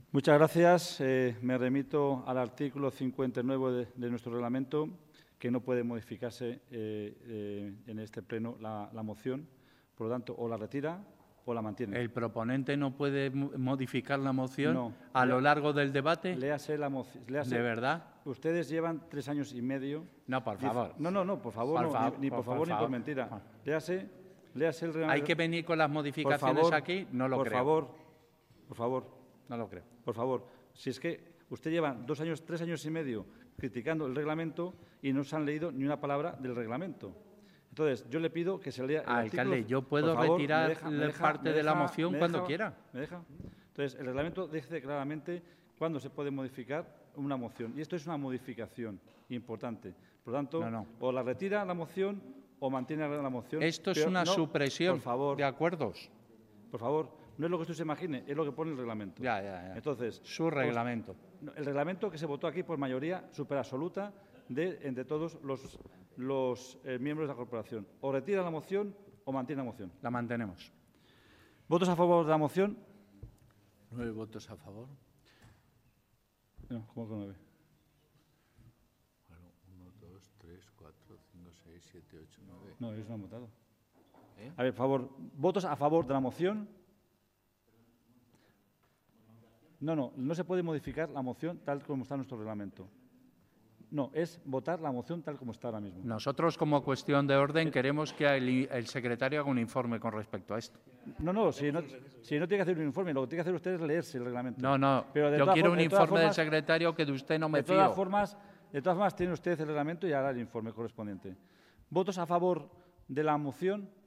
Muchas gracias. Me remito al artículo 59 de nuestro reglamento, que no puede modificarse en este pleno la moción. Por lo tanto, o la retira o la mantiene. ¿El proponente no puede modificar la moción No. a lo largo del debate? Léase la moción. ¿De verdad? Ustedes llevan 3 años y medio. No, por favor. No, por favor, ni por favor ni por mentira. Léase el reglamento. ¿Hay que venir con las modificaciones aquí? No lo creo. Por favor. No lo creo. Por favor. Si es que usted lleva 3 años y medio criticando el reglamento y no se han leído ni una palabra del reglamento. Entonces, yo le pido que se lea el artículo. Alcalde, yo puedo retirar parte de la moción cuando quiera. ¿Me deja? Entonces, el reglamento dice claramente cuándo se puede modificar una moción. Y esto es una modificación importante. Por lo tanto, o la retira la moción o mantiene la moción. Esto es una supresión por favor, de acuerdos. Por favor, no es lo que usted se imagine, es lo que pone el reglamento. Ya. Entonces, su reglamento. El reglamento que se votó aquí por mayoría superabsoluta entre todos los miembros de la corporación. O retira la moción o mantiene la moción. La mantenemos. ¿Votos a favor de la moción? 9 votos a favor. No, ¿cómo que 9? 1, 2, 3, 4, 5, 6, 7, 8, 9. No, ellos no han votado. A ver, por favor, ¿votos a favor de la moción? No se puede modificar la moción tal como está en nuestro reglamento. No, es votar la moción tal como está ahora mismo. Nosotros, como cuestión de orden, queremos que el secretario haga un informe con respecto a esto. Si no tiene que hacer un informe, lo que tiene que hacer usted es leerse el reglamento. Pero yo quiero un informe del secretario, que de usted no me fío. De todas formas, tiene usted el reglamento y hará el informe correspondiente. ¿Votos a favor de la moción?